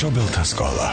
მშობელთა სკოლა.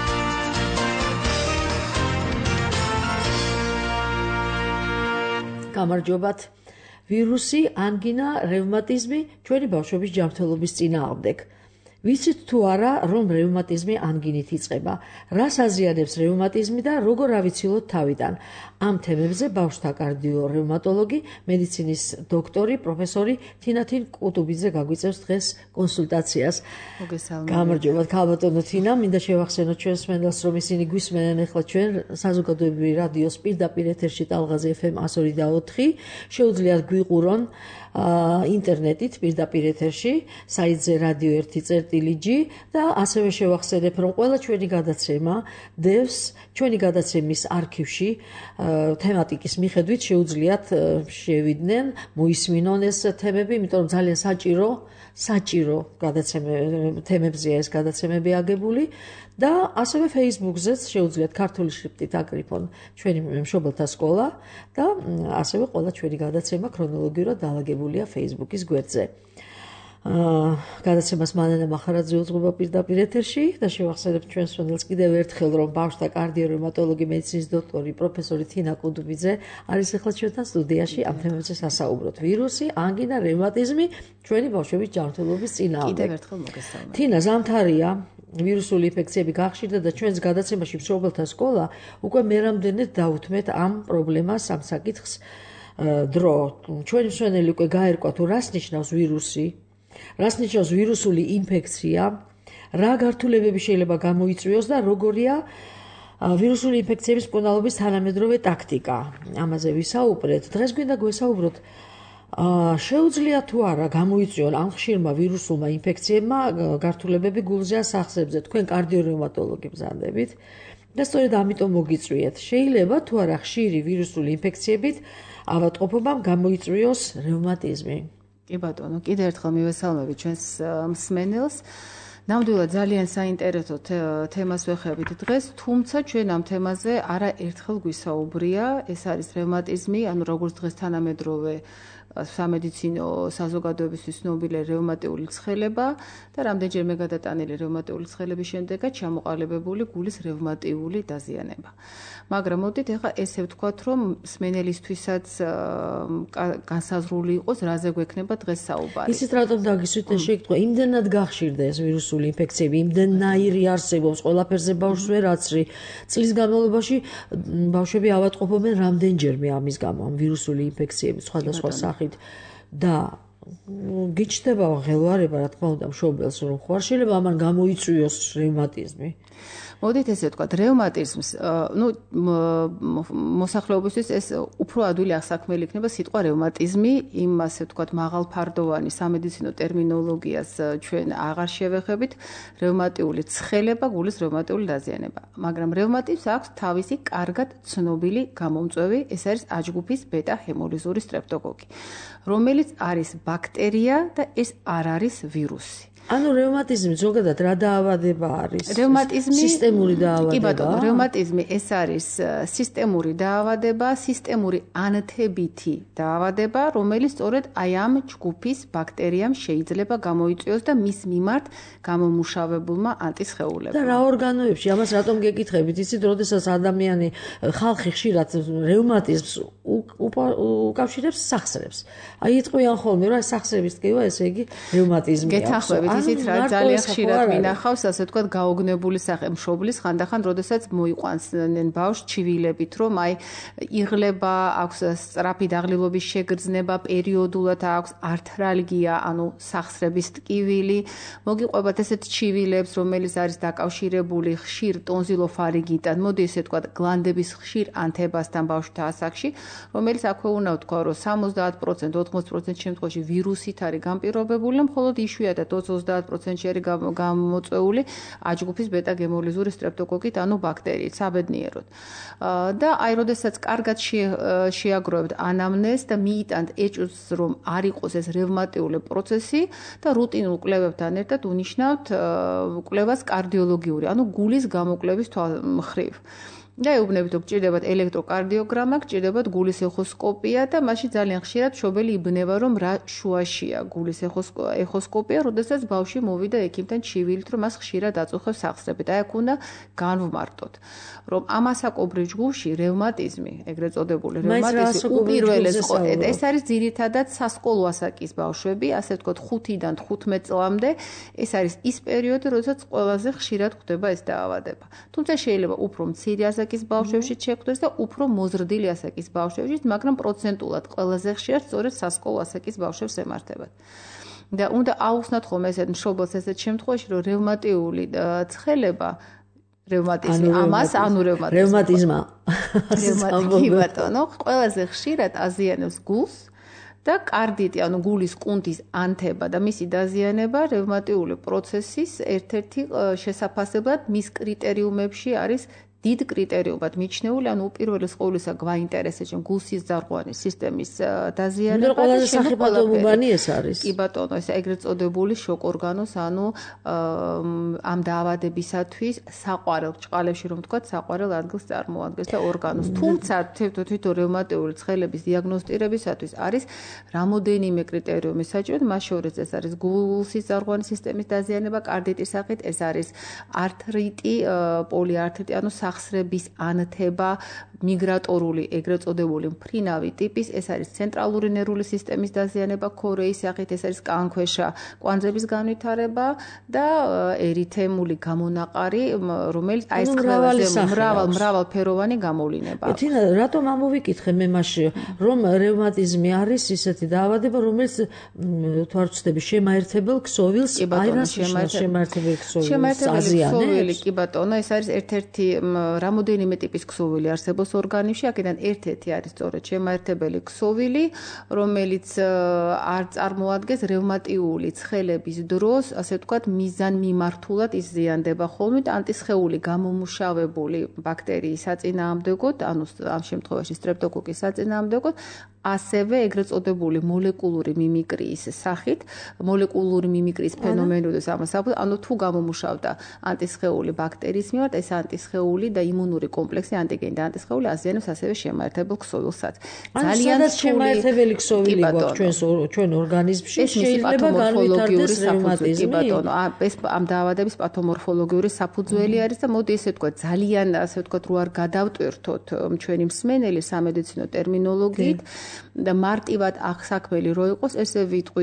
გამარჯობათ. ვირუსი, ანგინა, რევმატიზმი ჩვენი ბავშვობის ჯანმრთელობის წინააღმდეგ. ვიცით თუ არა, რომ რევმატიზმი ანგინით იწყება, რას აზიანებს რევმატიზმი და როგორ ავიცილოთ თავიდან. ამ თემებზე ბავშვთა კარდიორევმატოლოგი, მედიცინის დოქტორი, პროფესორი თინათინ კუტუბიძე გაგვიწევს დღეს კონსულტაციას. გამარჯობათ, ქალბატონო თინა, მინდა შევახსენოთ ჩვენს მენელს, რომ ისინი გვისმენენ ახლა ჩვენ საზოგადოებრივი რადიოს პირდაპირ ეთერში ტალღაზე FM 102.4. შეუძლიათ გვიყურონ ინტერნეტით პირდაპირ ეთერში, საიტზე radio 1.g და ასევე შევახსენებ, რომ ყველა ჩვენი გადაცემა დევს ჩვენი გადაცემის არქივში თემატიკის მიხედვით შეუძლიათ შევიდნენ, მოისმინონ ეს თემები, იმიტომ რომ ძალიან საჭირო თემებზეა ეს გადაცემები აგებული და ასევე Facebook-ზეც შეუძლიათ ქართული შრიფტით აკრიფონ ჩვენი მშობელთა სკოლა და ასევე ყველა ჩვენი გადაცემა ქრონოლოგიურად დალაგებულია Facebook-ის გვერდზე. გადაცემას მანანა მახარაძე უძღვება პირდაპირ ეთერში და შევახსენებ ჩვენს მენელს კიდევ ერთხელ, რომ ბავშვთა კარდიორევმატოლოგი, მედიცინის დოქტორი, პროფესორი თინა კუტუბიძე არის ახლა ჩვენთან სტუდიაში ამ თემებზე სასაუბროთ. ვირუსი, ანგინა, რევმატიზმი ჩვენი ბავშვების ჯანმრთელობის წინააღმდეგ. კიდევ ერთხელ მოგესალმებით. თინა, ზამთარია, ვირუსული ინფექციები გახშირდა და ჩვენს გადაცემაში მშობელთა სკოლა უკვე მერამდენედ დაუთმეთ ამ პრობლემას, ამ საკითხს დრო. ჩვენი მსმენელი უკვე გაერკვა თუ რას ნიშნავს ვირუსი, რას ნიშნავს ვირუსული ინფექცია, რა გართულებები შეიძლება გამოიწვიოს და როგორია ვირუსული ინფექციების მკურნალობის თანამედროვე ტაქტიკა. ამაზე ვისაუბრეთ. დღეს გვინდა გვესაუბროთ, შეუძლია თუ არა გამოიწვიონ ამ ხშირმა ვირუსულმა ინფექციებმა გართულებები გულზე სახსებზე. თქვენ კარდიორევმატოლოგი ბრძანდებით და სწორედ ამიტომ მოგიწვიეთ. შეიძლება თუ არა ხშირი ვირუსული ინფექციებით ავადმყოფობამ გამოიწვიოს რევმატიზმი. კი ბატონო, კიდევ ერთხელ მივესალმებით ჩვენს მსმენელს. ნამდვილად ძალიან საინტერესო თემას ვეხებით დღეს, თუმცა ჩვენ ამ თემაზე არა ერთხელ გვისაუბრია, ეს არის რევმატიზმი, ანუ როგორც დღეს თანამედროვე სამედიცინო საზოგადოებისთვის ცნობილი რევმატიული ცხელება და რამდენჯერმე გადატანილი რევმატიული ცხელების შემდეგაც ჩამოყალიბებული გულის რევმატიული დაზიანება. მაგრამ მოდით ახლა ესე ვთქვათ, რომ მსმენელისთვისაც განსაზღვრული იყოს, რაზე გვექნება დღეს საუბარი. ისიც რატომ დაგისვით ეს შეკითხვა, იმდენად გახშირდა ეს ვირუსული ინფექციები, იმდენნაირი არსებობს, ყველაფერზე ბავშვს ვერ აცრი. წლის განმავლობაში ბავშვები ავადმყოფობენ რამდენჯერმე ამის გამო, ამ ვირუსული ინფექციების სხვადასხვა სახით და გიჩნდება ღელვარება, რა თქმა უნდა, მშობელს, რომ ხوار შეიძლება ამან გამოიწვიოს რევმატიზმი. მოდით ესე ვთქვათ, რევმატიზმს, მოსახლეობისთვის ეს უფრო ადვილი აღსაქმელი იქნება სიტყვა რევმატიზმი, იმ ასე ვთქვათ, მაღალფარდოვანი სამედიცინო ტერმინოლოგიას ჩვენ აღარ შევეხებით, რევმატიული ცხელება, გულის რევმატიული დაზიანება. მაგრამ რევმატიზმს აქვს თავისი კარგად ცნობილი გამომწვევი, ეს არის აჯგუფის ბეტა-ჰემოლიზური სტრეპტოკოკი, რომელიც არის ბაქტერია და ეს არ არის ვირუსი. ანუ რევმატიზმი ზოგადად რა დაავადება არის? რევმატიზმი სისტემური დაავადება. კი ბატონო, რევმატიზმი ეს არის სისტემური დაავადება, სისტემური ანთებითი დაავადება, რომელიც სწორედ აი ამ ჯგუფის ბაქტერიამ შეიძლება გამოიწვიოს და მის მიმართ გამომუშავებულმა ანტისხეულებმა. და რა ორგანოებში? ამას რატომ გეკითხებით? იცით, როდესაც ადამიანი ხალხი ხშირად რევმატიზმს უკავშირებს სახსრებს. აი იტყვიან ხოლმე, რომ სახსრების ტკივა, ესე იგი რევმატიზმია. გეთანხმებით, ისიც რა ძალიან ხშირად მინახავს, ასე ვთქვათ, გაოგნებული სახე მშობლის ხანდახან, როდესაც მოიყვანსნენ ბავშვს ჩივილებით, რომ აი იღლება, აქვს სწრაფი დაღლილობის შეგრძნება, პერიოდულად აქვს ართრალგია, ანუ სახსრების ტკივილი, მოგიყვებათ ესეთ ჩივილებს, რომელიც არის დაკავშირებული ხშირ ტონზილოფარინგიტთან, მოდი ესე ვთქვათ, გლანდების ხშირ ანთებასთან ბავშვთა ასაკში, რომელიც აქვე უნდა ვთქვა, რომ 70%, 80% შემთხვევაში ვირუსით არის განპირობებული, მხოლოდ იშვიათად 20-30%-ში არის გამოწვეული აჯგუფის ბეტა-ჰემოლიზური სტრეპტოკოკით, ანუ ბაქტერიით, საბედნიეროდ. და აი, როდესაც კარგად შეაგროვებთ ანამნეზს და მიიტანთ ეჭვს, რომ არ იყოს ეს რევმატიული პროცესი და რუტინულ კვლევებთან ერთად უნიშნავთ კვლევას კარდიოლოგიური, ანუ გულის გამოკვლევის მხრივ. და ეუბნებით, რომ გჭირდებათ ელექტროკარდიოგრამა, გჭირდებათ გულის ეხოსკოპია და მაშინ ძალიან ხშირად მშობელი იბნება, რომ რა შუაშია გულის ეხოსკოპია, როდესაც ბავშვი მოვიდა ექიმთან ჩივილით, რომ მას ხშირად აწუხებს სახსრებით. აი აქ უნდა განვმარტოთ, რომ ამასაკობრივ ჯგუფში რევმატიზმი, ეგრეთ წოდებული რევმატიზმი უპირველეს ეს არის ძირითადად სასკოლო ასაკის ბავშვები, ასე ვთქვათ 5-დან 15 წლამდე, ეს არის ის პერიოდი, როდესაც ყველაზე ხშირად ხდება ეს დაავადება. თუმცა შეიძლება უფრო მცირე ასაკის ბავშვებში შეხვდეს და უფრო მოზრდილი ასაკის ბავშვებში, მაგრამ პროცენტულად ყველაზე ხშირად სწორედ სასკოლო ასაკის ბავშვებს ემართებათ. და უნდა აუხსნათ ხოლმე ესეთ მშობელს ესეთ შემთხვევაში, რომ რევმატიული ცხელება რევმატიზმი ამას ანუ რევმატიზმა კი ბატონო, ყველაზე ხშირად აზიანებს გულს და კარდიტი, ანუ გულის კუნთის ანთება და მისი დაზიანება რევმატიული პროცესის ერთ-ერთი შესაფასებლად მის კრიტერიუმებში არის დიდ კრიტერიუმად მიჩნეული, ანუ უპირველეს ყოვლისა გვაინტერესებს გულსის ძარღვანი სისტემის დაზიანება და ყველაზე სახიფათოუბანი ეს არის. კი ბატონო, ეს ეგრეთ წოდებული შოკ ორგანოს, ანუ ამ დაავადებისათვის საყვარელ ჭყალებში რომ ვთქვათ, საყვარელ ადგილს წარმოადგენს და ორგანოს. თუმცა თვითონ რევმატიული ცხელების დიაგნოსტირებისათვის არის რამოდენიმე კრიტერიუმი საჭირო, მას შორის ეს არის გულსის ძარღვანი სისტემის დაზიანება კარდიტის სახით, ეს არის ართრიტი, პოლიართრიტი, ანუ სახსრების ანთება, მიგრატორული, ეგრეთ წოდებული მფრინავი ტიპის, ეს არის ცენტრალური ნერვული სისტემის დაზიანება, ქორეის სახით, ეს არის კანქვეშა კვანძების განვითარება და ერითემული გამონაყარი, რომელიც აი ეს ყველაზე მრავალფეროვანი გამოვლინებაა. თინა, რატომ ამოვიკითხე მე მაშინ, რომ რევმატიზმი არის ისეთი დაავადება, რომელიც თუ არ ვცდები, შემაერთებელ ქსოვილს, აი რას შემაერთებელ ქსოვილს აზიანებს? კი ბატონო, ეს არის ერთ-ერთი რამოდენიმე ტიპის ქსოვილი არსებობს ორგანიზმში, აქედან ერთ-ერთი არის სწორედ შემაერთებელი ქსოვილი, რომელიც არ წარმოადგენს რევმატიული ცხელების დროს, ასე ვთქვათ, მიზანმიმართულად იზიანდება ხოლმე და ანტისხეული გამომუშავებული ბაქტერიის საწინააღმდეგოდ, ანუ ამ შემთხვევაში სტრეპტოკოკის საწინააღმდეგოდ, ასევე ეგრეთ წოდებული მოლეკულური მიმიკრიის სახით, მოლეკულური მიმიკრიის ფენომენოდეს ამასაბუთებთ, ანუ თუ გამომუშავდა ანტისხეული ბაქტერიის მიმართ, ეს ანტისხეული და იმუნური კომპლექსი, ანტიგენი და ანტისხეული აზიანებს ასევე შემაერთებელ ქსოვილსაც. ძალიან შემაერთებელი ქსოვილი გვაქვს ჩვენ ორგანიზმში, შეიძლება განვითარდეს რევმატიზმი. ბატონო, ეს ამ დაავადების პათომორფოლოგიური საფუძველი არის და მოდი ესე ვთქვათ, ძალიან ასე ვთქვათ, რო არ გადავტვირთოთ ჩვენი მსმენელი სამედიცინო ტერმინოლოგიით და მარტივად აღსაქმელი რო იყოს, ესე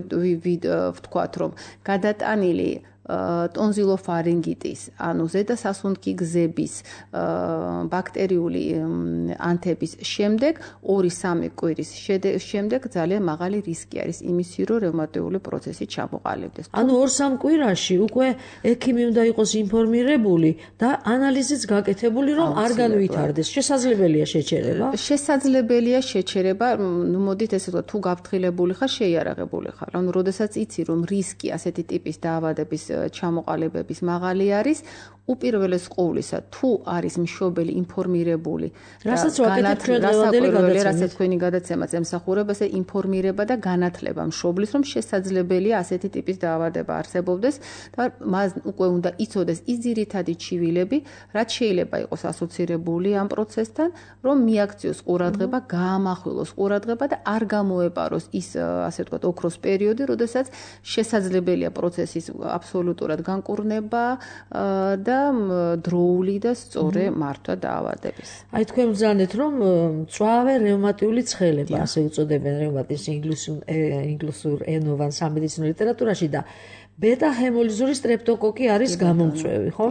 ვთქვათ, რომ გადატანილი ტონზილოფარინგიტის, ანუ ზედასასუნთქი გზების ბაქტერიული ანთების შემდეგ 2-3 კვირის შემდეგ ძალიან მაღალი რისკი არის იმისი, რომ რევმატიული პროცესი ჩამოყალიბდეს. ანუ 2-3 კვირაში უკვე ექიმი უნდა იყოს ინფორმირებული და ანალიზიც გაკეთებული, რომ არ განვითარდეს. შესაძლებელია შეჩერება? შესაძლებელია შეჩერება, ნუ მოდით ესე ვთქვათ, თუ გაფრთხილებული ხარ, შეიარაღებული ხარ. ანუ როდესაც იცი, რომ რისკი ასეთი ტიპის დაავადების ჩამოყალიბების მაღალი არის, უპირველეს ყოვლისა, თუ არის მშობელი ინფორმირებული, რასაც ვაკეთებ ჩვენ დღევანდელი გადაცემა, რასაც თქვენი გადაცემაც ემსახურება, ესე ინფორმირება და განათლება მშობლის, რომ შესაძლებელია ასეთი ტიპის დაავადება არსებობდეს და მას უკვე უნდა იცოდეს ის ძირითადი ჩივილები, რაც შეიძლება იყოს ასოცირებული ამ პროცესთან, რომ მიაქციოს ყურადღება, გაამახვილოს ყურადღება და არ გამოეპაროს ის, ასე ვთქვათ, ოქროს პერიოდი, როდესაც შესაძლებელია პროცესის აბსოლუტურად განკურნება და დროული და სწორი მართვა დაავადების. აი თქვენ ბრძანეთ, რომ მწვავე რევმატიული ცხელება, ასე უწოდებენ რევმატის ინგლისურ ენოვან სამედიცინო ლიტერატურაში და ბეტა-ჰემოლიზური სტრეპტოკოკი არის გამომწვევი, ხო?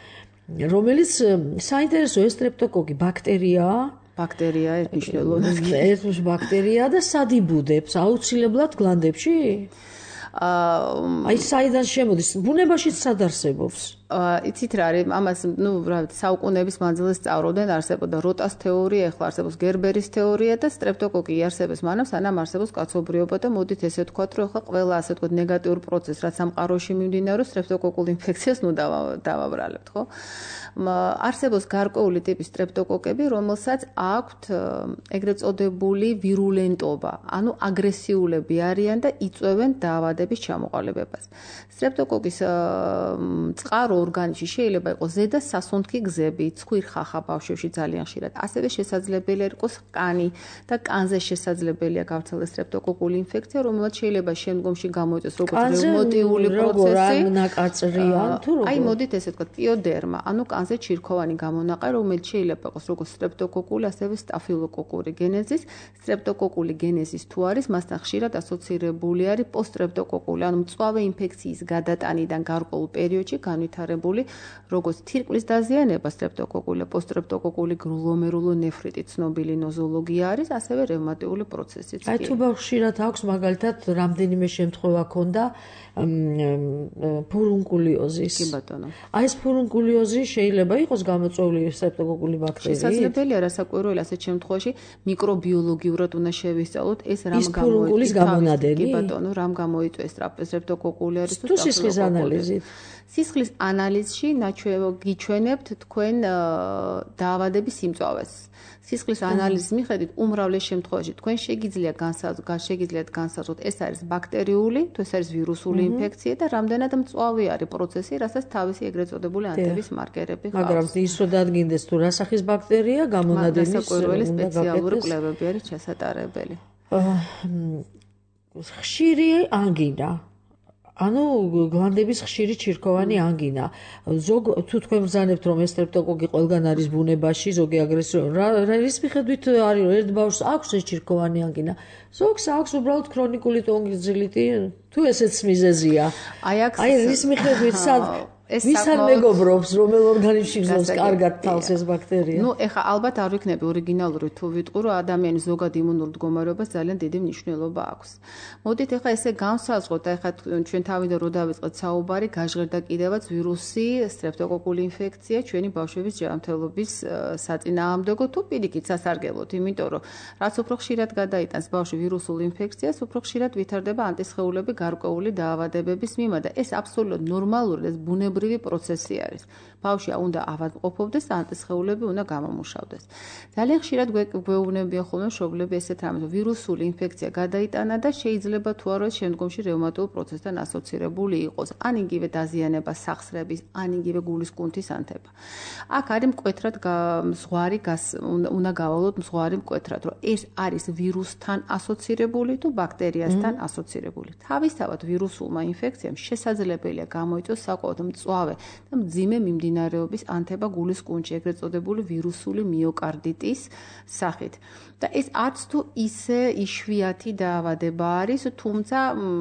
რომელიც საინტერესო ეს სტრეპტოკოკი ბაქტერიაა, ბაქტერია ეს მნიშვნელოვნად. ეს ბაქტერია და სად იბუდებს? აუცილებლად გლანდებში? აი საიდან შემოდის? ბუნებაშიც სად არსებობს? იცით რა არის, ამას, საუკუნეების მანძილზე სწავლობდნენ, არსებობდა როტას თეორია, ეხლა არსებობს გერბერის თეორია და სტრეპტოკოკი იარსებებს მანამ, სანამ არსებობს კაცობრიობა და მოდით ესე ვთქვათ, რომ ეხლა ყველა ასე ვთქვათ ნეგატიურ პროცესს, რაც სამყაროში მიმდინარეობს, სტრეპტოკოკულ ინფექციას დავაბრალებთ, ხო? არსებობს გარკვეული ტიპის სტრეპტოკოკები, რომელსაც აქვთ ეგრეთ წოდებული ვირულენტობა, ანუ აგრესიულები არიან და იწვევენ დაავადების ჩამოყალიბებას. სტრეპტოკოკის წყარო ორგანიზმში შეიძლება იყოს ზედა სასუნთქი გზები, ცხვირხახა ბავშვებში ძალიან ხშირად. ასევე შესაძლებელია იყოს კანი და კანზე შესაძლებელია გავრცელდეს სტრეპტოკოკული ინფექცია, რომელიც შეიძლება შემდგომში გამოიწვიოს როგორც რევმატიული პროცესი. აი მოდით ესე ვთქვათ, პიოდერმა, ანუ კანზე ჩირქოვანი გამონაყარი, რომელიც შეიძლება იყოს როგორც სტრეპტოკოკული, ასევე სტაფილოკოკური გენეზის. სტრეპტოკოკული გენეზის თუ არის, მასთან ხშირად ასოცირებული არის პოსტრეპტოკოკული, ანუ მწვავე ინფექციის გადატანიდან გარკვეულ პერიოდში განვითარებული როგორც თირკმლის დაზიანება სტრეპტოკოკული, პოსტრეპტოკოკული გლომერულო ნეფრიტი ცნობილი ნოზოლოგია არის, ასევე რევმატიული პროცესიც. აი თუ ხშირად აქვს მაგალითად რამდენიმე შემთხვევა ქონდა ფურუნკულიოზის. კი ბატონო. აი ეს ფურუნკულიოზი შეიძლება იყოს გამოწვეული სტრეპტოკოკული ბაქტერიით? შესაძლებელია, რასაკვირველია ასეთ შემთხვევაში მიკრობიოლოგიურად უნდა შევისწავლოთ ეს რამ გამოიწვევს. ფურუნკულის გამონადენი? კი ბატონო, რამ გამოიწვევს სტრეპტოკოკული არის თუ სისხლის ანალიზით. სისხლის ანალიზში გიჩვენებთ თქვენ დაავადების სიმწვავეს. სისხლის ანალიზის მიხედვით უმრავლეს შემთხვევაში თქვენ შეგიძლიათ განსაზღვროთ ეს არის ბაქტერიული, თუ ეს არის ვირუსული ინფექცია და რამდენად მწვავე არის პროცესი, რასაც თავისი ეგრეთ წოდებული ანტების მარკერები ხავს. მაგრამ ის რო დადგინდეს თუ რა სახის ბაქტერია, გამონადენის სპეციალური კვლევები არის ჩასატარებელი. ხშირი ანგინა. ანუ გლანდების ხშირი ჩირქოვანი ანგინა. თუ თქვენ ბრძანებთ რომ ეს სტრეპტოკოკი ყველგან არის ბუნებაში, ზოგი აგრესიული, რის მიხედვით არის რომ ერთ ბავშვს აქვს ეს ჩირქოვანი ანგინა, ზოგს აქვს უბრალოდ ქრონიკული ტონგიზილიტი, თუ ესეც მიზეზია. აი რის მიხედვით ვისთან მეგობრობს, რომელ ორგანიზმში გზავს კარგად თავს ეს ბაქტერია? ნუ ეხა ალბათ არ ვიქნები ორიგინალური თუ ვიტყვი, რომ ადამიანის ზოგად იმუნურ მდგომარეობას ძალიან დიდი მნიშვნელობა აქვს. მოდით ეხა ესე განსაზღვროთ, ეხა ჩვენ თავიდან რო დავიწყეთ საუბარი, გაჟღერდა კიდევაც ვირუსი, სტრეპტოკოკული ინფექცია ჩვენი ბავშვების ჯანმრთელობის საწინააღმდეგო თუ პირიქით სასარგებლოდ, იმიტომ რომ რაც უფრო ხშირად გადაიტანს ბავშვი ვირუსულ ინფექციას, უფრო ხშირად ვითარდება ანტისხეულები გარკვეული დაავადებების მიმართ და ეს აბსოლუტურად ნორმალური და ბუნებრივი პროცესი არის. ბავშვი უნდა ავადმყოფობდეს, ანტისხეულები უნდა გამომუშავდეს. ძალიან ხშირად გვეუბნებიან ხოლმე მშობლები ესეთ რამეს, რომ ვირუსული ინფექცია გადაიტანა და შეიძლება თუ არა შემდგომში რევმატულ პროცესთან ასოცირებული იყოს. ან იგივე დაზიანება სახსრების, ან იგივე გულის კუნთის ანთება. აქ არის მკვეთრად მზღვარი უნდა გავალოთ მზღვარი მკვეთრად, რომ ეს არის ვირუსთან ასოცირებული თუ ბაქტერიასთან ასოცირებული. თავისთავად ვირუსულმა ინფექციამ შესაძლებელია გამოიწვიოს საკმაოდ მწვავე და მძიმე მიმდინარეობის ანთება გულის კუნთში, ეგრეთ წოდებული ვირუსული მიოკარდიტის სახით. და ეს არც თუ ისე იშვიათი დაავადება არის, თუმცა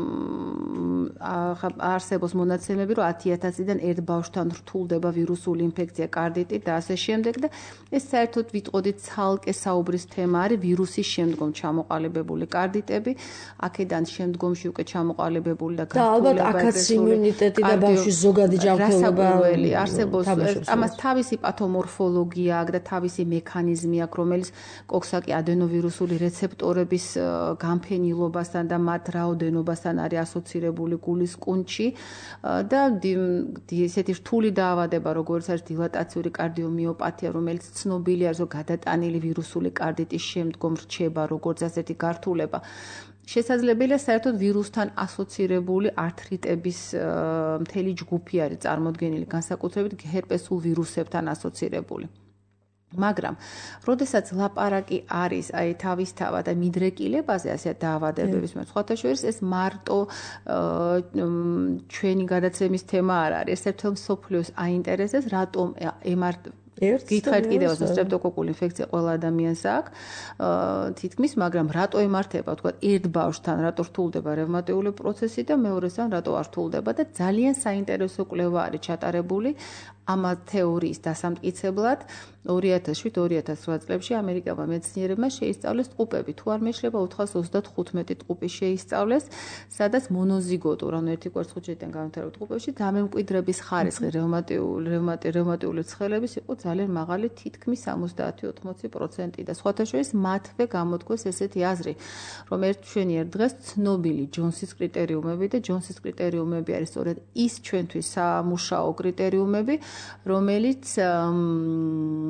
არსებობს მონაცემები, რომ 10,000-დან ერთ ბავშვთან რთულდება ვირუსული ინფექცია, კარდიტი და ასე შემდეგ და ეს საერთოდ ვიტყოდით ცალკე საუბრის თემა არის ვირუსის შემდგომ ჩამოყალიბებული კარდიტები, აქედან შემდგომში უკვე ჩამოყალიბებული და ალბათ აქაც იმუნიტეტი და ბავშვის ზოგადი ჯანმრთელობა არსებობს, ამას თავისი პათომორფოლოგია აქვს და თავისი მექანიზმი აქვს, რომელიც კოქსაკი ადენოვირუსული რეცეპტორების გამფენილობასთან და მათ რაოდენობასთან არის ასოცირებული გულის კუნთში და ესეთი რთული დაავადება, როგორც არის დილატაციური კარდიომიოპათია, რომელიც ცნობილი არის, რომ გადატანილი ვირუსული კარდიტის შემდგომ რჩება, როგორც ასეთი გართულება. შესაძლებელია საერთოდ ვირუსთან ასოცირებული ართრიტების მთელი ჯგუფი არის წარმოდგენილი, განსაკუთრებით ჰერპესულ ვირუსებთან ასოცირებული. მაგრამ, როდესაც ლაპარაკი არის აი თავისთავად და მიდრეკილებაზე ასე დაავადებების სხვათა შორის ეს მარტო ჩვენი გადაცემის თემა არ არის. ეს ერთ მსოფლიოს აინტერესებს, რატომ გითხარით კიდევ სტრეპტოკოკული ინფექცია ყველა ადამიანს აქვს თითქმის, მაგრამ რატო ემართება, თქვა, ერთ ბავშვთან რატო რთულდება რევმატიული პროცესი და მეორესთან რატო არ რთულდება და ძალიან საინტერესო კვლევა არის ჩატარებული ამ თეორიის დასამტკიცებლად 2007-2008 წლებში ამერიკელმა მეცნიერებმა შეისწავლეს ტყუპები. თუ არ მეშლება 435 ტყუპი შეისწავლეს, სადაც მონოზიგოტურ, ანუ ერთი კვერცხუჩიდან განვითარებულ ტყუპებში დამემკვიდრების ხარისხი რევმატიული ცხელების იყო ძალიან მაღალი, თითქმის 70-80% და სხვათა შორის მათვე გამოთქვეს ესეთი აზრი, რომ ჩვენი ერთ დღეს ცნობილი ჯონსის კრიტერიუმები და ჯონსის კრიტერიუმები არის სწორედ ის ჩვენთვის სამუშაო კრიტერიუმები, რომელიც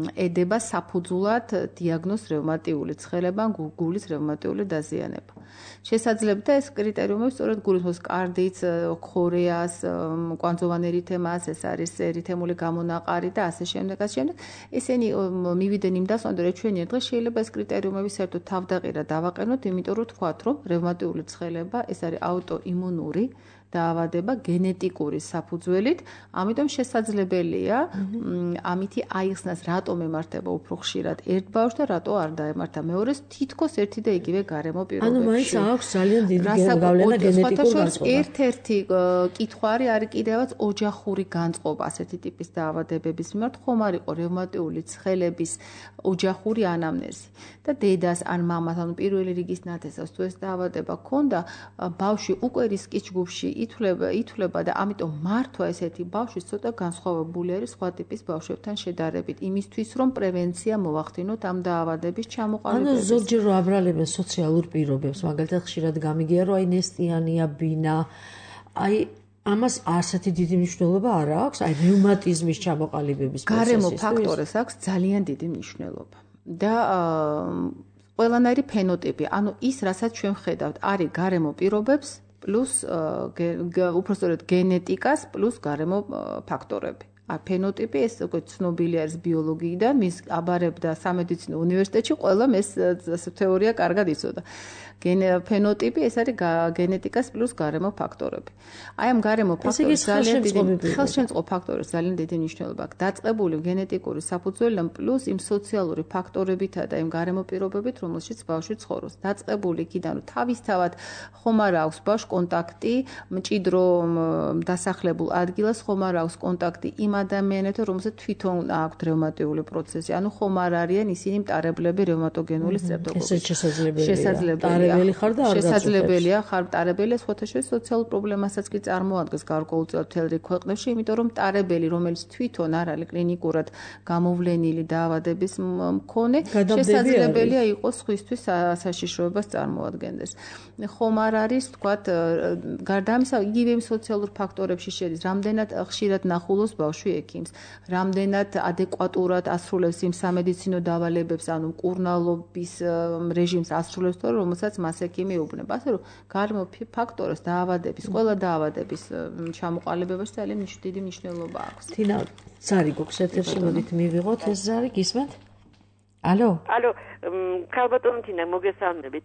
ედება საფუძვლად დიაგნოზ რევმატიული ცხელება, გულის რევმატიული დაზიანება. შესაძლებდა ეს კრიტერიუმები სწორედ გულისხმობს კარდიც, ქორეას, კვანძოვან ერითემას, ეს არის ერითემული გამონაყარი და ასე შემდეგ. ესენი მივიდნენ იმ დასვამდე, რომ ჩვენ დღეს შეიძლება ეს კრიტერიუმები საერთოდ თავდაყირა დავაყენოთ, იმიტომ რომ თქვათ, რომ რევმატიული ცხელება ეს არის აუტოიმუნური დაავადება გენეტიკური საფუძველით, ამიტომ შესაძლებელია ამითი აიხსნას რატომ ემართება უფრო ხშირად ერთ ბავშვს და რატო არ დაემართა მეორეს, თითქოს ერთი და იგივე გარემო პირობებში. ანუ მაინც აქვს ძალიან დიდი გავლენა გენეტიკურ განწყობაზე. ერთ-ერთი კითხვა არის კიდევაც ოჯახური განწყობა ასეთი ტიპის დაავადებების მიმართ, ხომ არ იყო რევმატიული ცხელების ოჯახური ანამნეზი და დედას ან მამას, ანუ პირველი რიგის ნათესავს თუ ეს დაავადება ჰქონდა, ბავშვი უკვე რისკის ჯგუფში ითვლება და ამიტომ მართვა ესეთი ბავშვის ცოტა განსხვავებული არის სხვა ტიპის ბავშვებთან შედარებით, იმისთვის რომ პრევენცია მოვახდინოთ ამ დაავადების ჩამოყალიბებას. ანუ ზოგჯერ რომ აბრალებენ სოციალურ პირობებს, მაგალითად ხშირად გამიგია რომ აი ნესტიანია ბინა, აი ამას ასეთი დიდი მნიშვნელობა არ აქვს, აი რევმატიზმის ჩამოყალიბების პროცესისთვის. გარემო ფაქტორებს აქვს ძალიან დიდი მნიშვნელობა. და ყველანაირი ფენოტიპი, ანუ ის, რასაც ჩვენ ვხედავთ, არის გარემო პირობებს პლუს უпростоრად გენეტიკას პლუს გარემო ფაქტორები. ფენოტიპი ეს უკვე ცნობილი არის ბიოლოგიიდან, მის აბარებდა სამედიცინო უნივერსიტეტში, ყველამ ეს თეორია კარგად იცოდა. ფენოტიპი ეს არის გენეტიკას პლუს გარემო ფაქტორები. აი ამ გარემო ფაქტორებს ხელშემწყობ ფაქტორებს ძალიან დიდი მნიშვნელობა აქვს. დაწყებული გენეტიკური საფუძველიდან პლუს იმ სოციალური ფაქტორებითა და იმ გარემო პირობებით, რომელშიც ბავშვი ცხოვრობს. დაწყებული იქიდან თავისთავად ხომ არ აქვს ბავშვს კონტაქტი მჭიდრო დასახლებულ ადგილას, ხომ არ აქვს კონტაქტი იმ ადამიანებთან, რომელსაც თვითონ აქვთ რევმატიული პროცესი. ანუ ხომ არ არიან ისინი მტარებლები რევმატოგენული სტრეპტოკოკის. ეს შესაძლებელია. შესაძლებელია ხარ მტარებელი, სხვათა შორის სოციალურ პრობლემასაც კი წარმოადგენს გარკვეულწილად მთელ რიგ ქვეყნებში, იმიტომ რომ მტარებელი, რომელიც თვითონ არ არის კლინიკურად გამოვლენილი დაავადების მქონე, შესაძლებელია იყოს სხვისთვის საშიშროებას წარმოადგენდეს. ხომ არ არის, თქვათ, გარდა ამისა, იგივე იმ სოციალურ ფაქტორებში შედის, რამდენად ხშირად ნახულობს ბავშვი ექიმს, რამდენად ადეკვატურად ასრულებს იმ სამედიცინო დავალებებს, ანუ მკურნალობის რეჟიმს ასრულებს, რომელსაც მას ექიმი ეუბნება. ასე რომ გარემო ფაქტორებს დაავადების, ყველა დაავადების ჩამოყალიბებაში ძალიან დიდი მნიშვნელობა აქვს. თინა, ზარი გვაქვს ეთერში, მოდით მივიღოთ ეს ზარი, გისმენთ? ალო? ალო, ქალბატონო თინა, მოგესალმებით.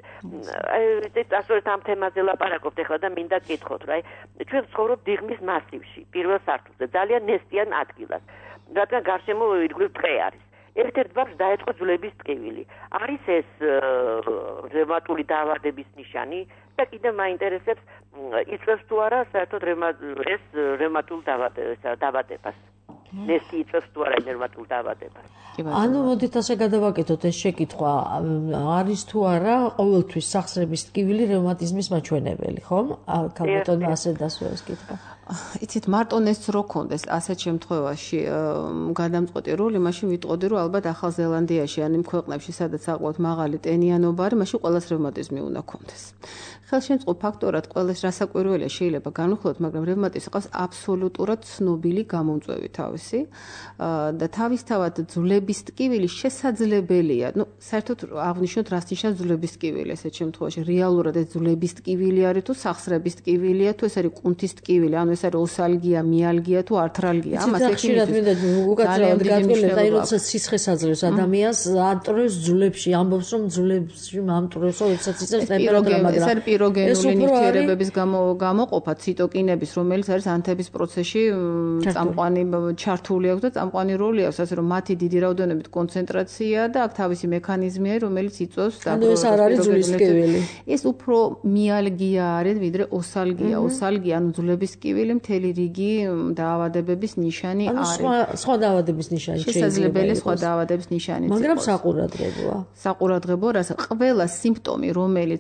ეს ასეთ ამ თემაზე ლაპარაკობთ ახლა და მინდა გითხოთ, რა. ჩვენ ვცხოვრობთ დიღმის მასივში, პირველ სართულზე, ძალიან ნესტიან ადგილას. რადგან გარშემო ირგვლივ ტყე არის. ერთ-ერთ ბავშვს დაეწყო ძვლების ტკივილი. არის ეს რევმატული დაავადების ნიშანი და კიდევ მაინტერესებს იწვევს თუ არა საერთოდ ეს რევმატულ დაავადებას. ნესტი იწვევს თუ არა რევმატულ დაავადებას. ანუ მოდით ასე გადავაკეთოთ ეს შეკითხვა, არის თუ არა ყოველთვის სახსრების ტკივილი რევმატიზმის მაჩვენებელი, ხომ? ქალბატონმა ასე დასვა ეს კითხვა. იცით, მარტო ნესტს რო ქონდეს ასეთ შემთხვევაში გადამწყვეტი როლი, მაშინ ვიტყოდი, რომ ალბათ ახალ ზელანდიაში ან იმ ქვეყნებში, სადაც აყვავთ მაღალი ტენიანობა არის, მაშინ ყველას რევმატიზმი უნდა ქონდეს. ხელშემწყობ ფაქტორად ყველას რასაკვირველია შეიძლება განვიხილოთ, მაგრამ რევმატიზმი ყავს აბსოლუტურად ცნობილი გამომწვევი თავისი და თავისთავად ძვლების ტკივილი შესაძლებელია. ნუ საერთოდ აღნიშნოთ, რას ნიშნავს ძვლების ტკივილი ესეთ შემთხვევაში. რეალურად ეს ძვლების ტკივილი არის თუ სახსრების ტკივილია, თუ ეს არის კუნთის ტკივილი, ანუ ეს არის ოსალგია, მიალგია თუ ართრალგია. ამას ხშირად მინდა უკაცრავად გაწყვეტილოთ, აი როცა სისხლს აძლევს ადამიანს, ამტრევს ძვლებში, ამბობს რომ ძვლებში ამტრევს, როდესაც იცის ტემპერატურა, მაგრამ პიროგენული ნივთიერებების გამოყოფა ციტოკინების, რომელიც არის ანთების პროცესში წამყვანი ჩართული აქვს და წამყვანი როლი აქვს, ასე რომ მათი დიდი რაოდენობით კონცენტრაცია და აქ თავისი მექანიზმია, რომელიც იწვევს და ეს არ არის ძვლის ტკივილი. ეს უფრო მიალგია არის, ვიდრე ოსალგია. ოსალგია, ანუ ძვლების ტკივილი მთელი რიგი დაავადებების ნიშანი არის. ანუ სხვა დაავადების ნიშანი შესაძლებელია სხვა დაავადების ნიშანი იყოს. მაგრამ საყურადღებოა. საყურადღებო, რასაც ყველა სიმპტომი, რომელიც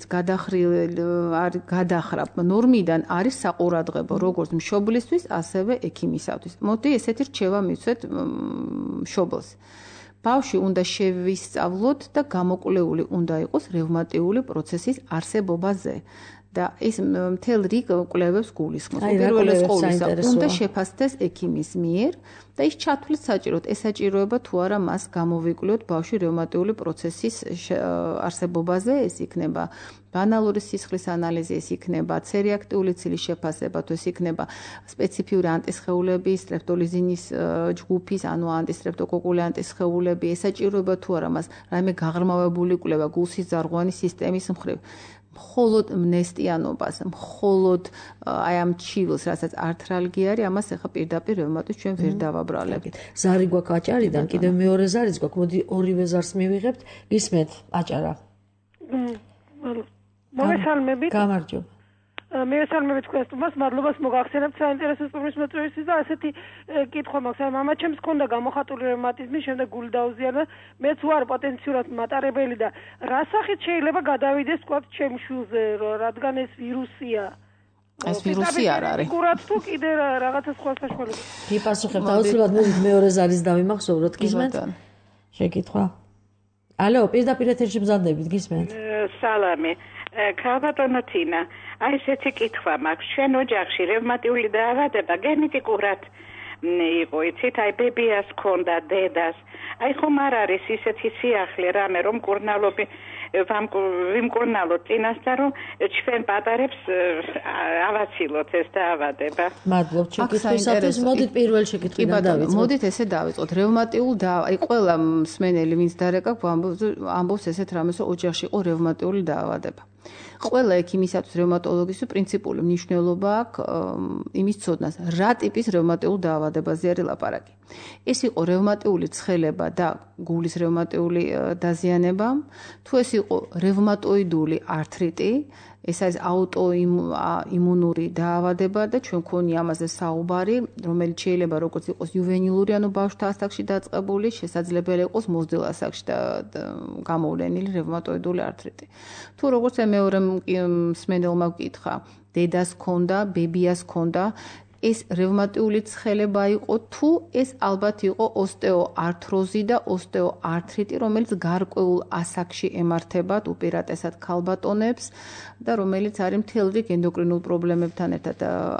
გადახრა ნორმიდან არის საყურადღებო, როგორც მშობლისთვის, ასევე ექიმისათვის. მოდი ესეთი რჩევა მივცეთ მშობელს. ბავშვი უნდა შევისწავლოთ და გამოკვლეული უნდა იყოს რევმატიული პროცესის არსებობაზე. და ეს მთელ რიგ კვლევებს გულისხმობს. უპირველეს ყოვლისა, უნდა შეფასდეს ექიმის მიერ და ის ჩათვლით საჭიროდ, ესაჭიროება თუ არა მას გამოვიკვლიოთ ბავშვი რევმატიული პროცესის არსებობაზე, ეს იქნება ბანალური სისხლის ანალიზი, ეს იქნება C-რეაქტიული ცილის შეფასება, თუ ეს იქნება სპეციფიური ანტისხეულების, სტრეპტოლიზინის ჯგუფის, ანუ ანტისტრეპტოკოკული ანტისხეულები, ესაჭიროება თუ არა მას რაიმე გაღრმავებული კვლევა გულსის ძარღვანი სისტემის მხრივ. მხოლოდ მნესტიანობას, მხოლოდ აი ამ ჩივილს, რასაც ართრალგია არის, ამას ახლა პირდაპირ რევმატის ჩვენ ვერ დავაბრალებთ. ზარი გვაქვს აჭარიდან, კიდევ მეორე ზარიც გვაქვს, მოდი ორივე ზარს მივიღებთ. გისმენთ, აჭარა. მოგესალმებით. გამარჯობა. მოგესალმებით თქვენს, მადლობას მოგახსენებთ საინტერესო სტუმრის მოწვევისთვის და ასეთი კითხვა მაქვს. აი მამაჩემს ჰქონდა გამოხატული რევმატიზმი, შემდეგ გული დაუზიანდა, მეც ვარ პოტენციურად მატარებელი და რა სახით შეიძლება გადავიდეს თქვათ ჩემ შულზე, რადგან ეს ვირუსია. ეს ვირუსი არ არის. კურად თუ კიდე რაღაცა სხვა საშუალება. გიპასუხებთ, აუცილებლად მოდით მეორე ზარის დავიმახსოვროთ, გისმენთ? შეკითხვა. ალო, პირდაპირ ეთერში მზადდებით, გისმენთ? სალამი. ქალბატონო თინა, აი ესეთი კითხვა მაქვს. ჩვენ ოჯახში რევმატიული დაავადება გენეტიკურად იყო, იცით, აი ბებიას ჰქონდა, დედას. აი ხომ არ არის ისეთი სიახლე რამე რომ კურნალობი ვიმკურნალოთ წინასწარ რომ ჩვენ პატარებს ავაცილოთ ეს დაავადება. მადლობთ შეკითხვისათვის. მოდით პირველ შეკითხვიდან დავიწყოთ. მოდით ესე დავიწყოთ. რევმატიულ აი ყველა მსმენელი ვინც დარეკა ამბობს ესეთ რამეს რომ ოჯახში იყო რევმატიული დაავადება. ყველა ექიმისათვის რევმატოლოგისთვის პრინციპული მნიშვნელობა აქვს იმის ცოდნას, რა ტიპის რევმატიულ დაავადებაზე არის ლაპარაკი. ეს იყო რევმატიული ცხელება და გულის რევმატიული დაზიანება, თუ ეს იყო რევმატოიდული ართრიტი, ეს არის აუტოიმუნური დაავადება და ჩვენ გქონია ამაზე საუბარი, რომელიც შეიძლება როგორც იყოს იუვენილური, ანუ ბავშვთა ასაკში დაწყებული, შესაძლებელი იყოს მოსდელ ასაკში გამოვლენილი რევმატოიდული ართრიტი. თუ როგორც მეორე მსმენელმა გკითხა, დედას ჰქონდა, ბებიას ჰქონდა, ეს რევმატიული ცხელება იყო თუ ეს ალბათ იყო ოსტეოართროზი და ოსტეოართრიტი, რომელიც გარკვეულ ასაკში ემართებათ უპირატესად ქალბატონებს და რომელიც არის მთელ რიგ ენდოკრინულ პრობლემებთან ერთად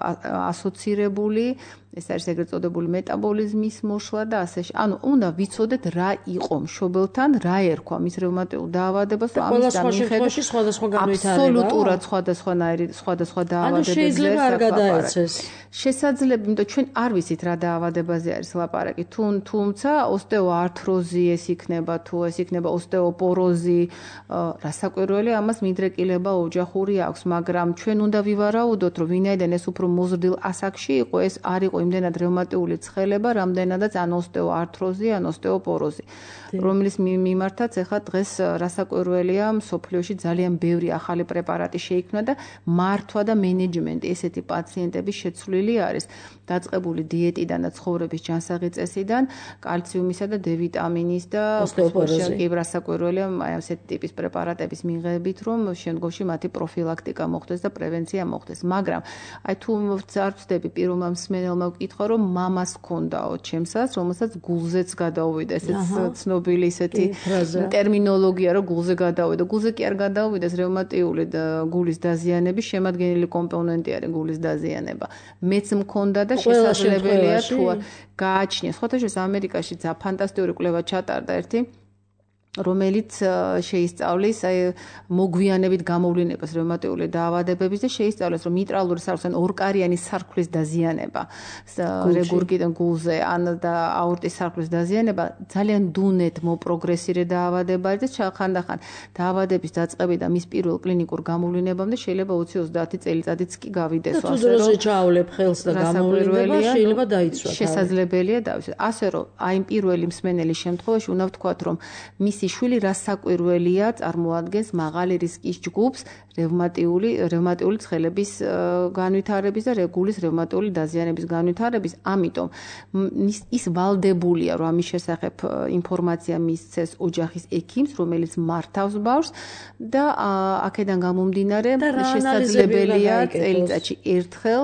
ასოცირებული. ეს არის ეგრეთ წოდებული მეტაბოლიზმის მოშლა და ასე. ანუ უნდა ვიცოდეთ რა იყო მშობელთან, რა ერქვა მის რევმატიულ დაავადებას, რომ ამის დამიხედვაში სხვადასხვა განვითარება. აბსოლუტურად სხვადასხვა დაავადებებზე. ანუ შეიძლება არ გადაეცეს. შესაძლოა, იმიტომ ჩვენ არ ვიცით რა დაავადებაზე არის ლაპარაკი. თუმცა ოსტეოართროზი ეს იქნება, თუ ეს იქნება ოსტეოპოროზი, რასაკვირველი ამას მიდრეკილება ოჯახური აქვს, მაგრამ ჩვენ უნდა ვივარაუდოთ, რომ ვინაიდან ეს უფრო მოზრდილ ასაკში იყო, ეს არ იყო იმდენად რევმატიული ცხელება, რამდენადაც ან ოსტეოართროზი, ან ოსტეოპოროზი, რომლის მიმართაც ახლა დღეს რასაკვირველია, მსოფლიოში ძალიან ბევრი ახალი პრეპარატი შეიქმნა და მართვა და მენეჯმენტი ესეთი პაციენტების შეცვლილი არის. დაწყებული დიეტიდან და ცხოვრების ჯანსაღი წესიდან, კალციუმისა და D ვიტამინის და ოსტეოპოროზი. რასაკვირველია აი ასეთი ტიპის პრეპარატების მიღებით, რომ შემდგომში მათი პროფილაქტიკა მოხდეს და პრევენცია მოხდეს. მაგრამ აი თუ არ ვწდები პირველმა მსმენელმა ვკითხა, რომ მამას ჰქონდაო ჩემსაც, რომელსაც გულზეც გადაუვიდა, ესეც ცნობილი ისეთი ტერმინოლოგია, რომ გულზე გადაუვიდა. გულზე კი არ გადაუვიდეს, რევმატიული გულის დაზიანების შემადგენელი კომპონენტი არის გულის დაზიანება. მეც მქონდა და შესაძლებელია თუ გააჩნიეს. ხოთა შეს ამერიკაში ძა ფანტასტიკური კვლევა ჩატარდა ერთი, რომელიც შეისწავლის აი მოგვიანებით გამოვლენებას რევმატიული დაავადებების და შეისწავლეს, რომ მიტრალური სარკმლის ან ორკარიანი სარკმლის დაზიანება რეგურგიდან გულზე ან და აორტის სარკმლის დაზიანება ძალიან დუნეთ მოპროგრესირე დაავადება არის და ხანდახან დაავადების დაწყებიდან მის პირველ კლინიკურ გამოვლენებამდე შეიძლება 20-30 წელიწადიც კი გავიდეს. თუ დროზე ჩაავლებ ხელს და გამოვლენება შეიძლება დაიცვათ. შესაძლებელია დავიცვათ. ასე რომ აი პირველი მსმენელის შემთხვევაში უნდა ვთქვათ, რომ მისი შვილი რასაკვირველია წარმოადგენს მაღალი რისკის ჯგუფს რევმატიული ცხელების განვითარების და გულის რევმატიული დაზიანების განვითარების. ამიტომ ის ვალდებულია, რომ ამის შესახებ ინფორმაცია მისცეს ოჯახის ექიმს, რომელიც მართავს ბავშვს და აქედან გამომდინარე შესაძლებელია წელიწადში ერთხელ